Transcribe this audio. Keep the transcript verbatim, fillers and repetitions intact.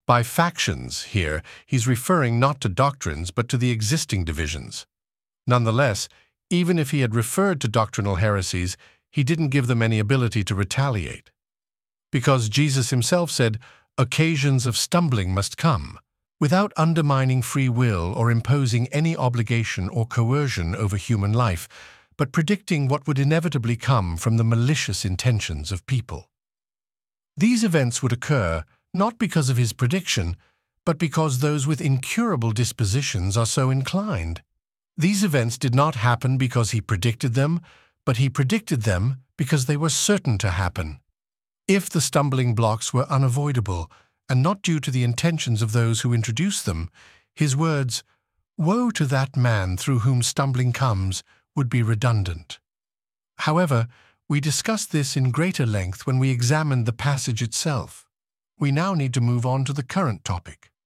By factions here, he's referring not to doctrines but to the existing divisions. Nonetheless, even if he had referred to doctrinal heresies, he didn't give them any ability to retaliate. Because Jesus himself said, occasions of stumbling must come, without undermining free will or imposing any obligation or coercion over human life, but predicting what would inevitably come from the malicious intentions of people. These events would occur not because of his prediction, but because those with incurable dispositions are so inclined. These events did not happen because he predicted them, but he predicted them because they were certain to happen. If the stumbling blocks were unavoidable and not due to the intentions of those who introduced them, his words, "Woe to that man through whom stumbling comes," would be redundant. However, we discussed this in greater length when we examined the passage itself. We now need to move on to the current topic.